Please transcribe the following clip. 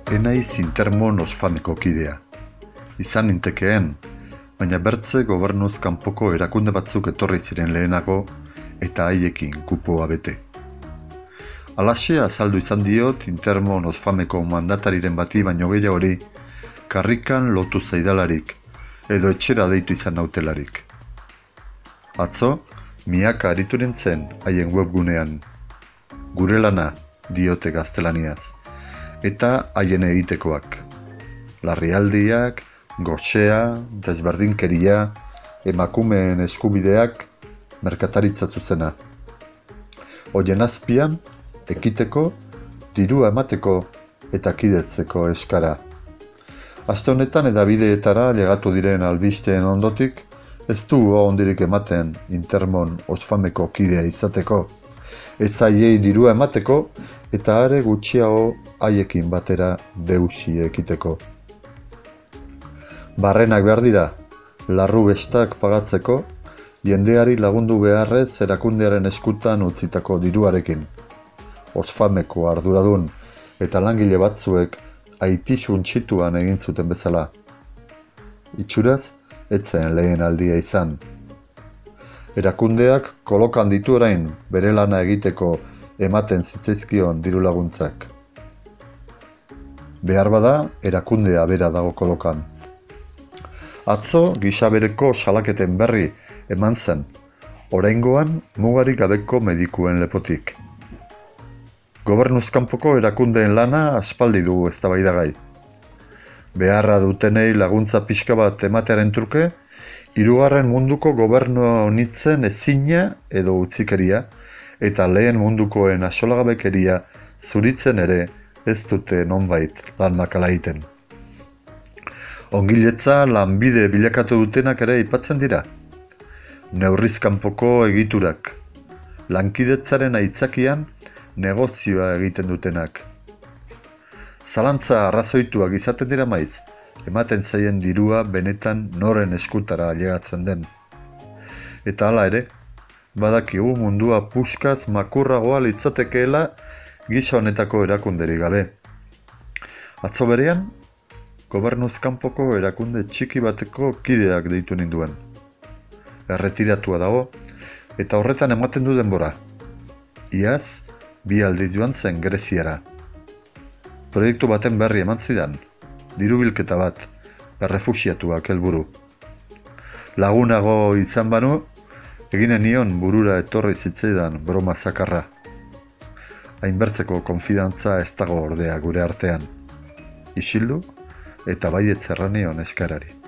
Enaiz Intermon Oxfameko kidea. Izan nintekeen, baina bertze gobernuz kanpoko erakunde batzuk etorri ziren lehenago eta haiekin kupoa bete. Halaxe azaldu izan diot Intermon Oxfameko mandatariren bati baino gehiagori karrikan lotu zaidalarik edo etxera deitu izan nautelarik. Atzo, miaka aritu nintzen haien webgunean. Gure lana, diote gaztelaniaz, eta haien egitekoak. Larrialdiak, goxea, desberdinkeria, emakumeen eskubideak, merkataritza zuzena. Hoien azpian, ekiteko, dirua emateko eta kidetzeko eskara. Aste honetan edabideetara legatu diren albisteen ondotik, ez du ondirik ematen Intermon Oxfameko kidea izateko, ez haiei dirua emateko eta are gutxiago haiekin batera deusi ekiteko. Barrenak behar dira, larru bestak pagatzeko, jendeari lagundu beharrez erakundearen eskutan utzitako diruarekin. Oxfameko arduradun eta langile batzuek aitixun txituan egin zuten bezala. Itxuraz, etzen lehen aldia izan. Erakundeak kolokan ditu orain bere lana egiteko ematen zitzaizkion diru laguntzak. Behar bada, erakundea bera dago kolokan. Atzo gisabereko salaketen berri eman zen, oraingoan mugarik gabeko medikuen lepotik. Gobernuz kanpoko erakundeen lana aspaldi dugu eztabaidagai. Beharra dutenei laguntza pixka bat ematearen truke, hirugarren munduko gobernua honitzen ezina edo utzikeria, eta lehen mundukoen asolagabekeria zuritzen ere ez dute nonbait lan makala egiten. Ongiletza lanbide bilakatu dutenak ere aipatzen dira. Neurriz kanpoko egiturak, lankidetzaren aitzakian negozioa egiten dutenak. Zalantza arrazoituak izaten dira maiz, ematen zaien dirua benetan noren eskutara ailegatzen den. Eta hala ere, badakigu mundua puskaz makurragoa litzatekeela gisa honetako erakunderi gabe. Atzo berean, gobernuz kanpoko erakunde txiki bateko kideak deitu ninduen. Erretiratua dago, eta horretan ematen du denbora. Iaz, 2 aldiz joan zen Greziara. Proiektu baten berri eman zidan, dirubilketa bat, errefuxiatuak helburu. Lagunago izan banu, eginen nion burura etorri zitzaidan broma zakarra. Hainbertzeko konfidantza ez dago ordea gure artean. Isildu eta baietz erran nion eskarari.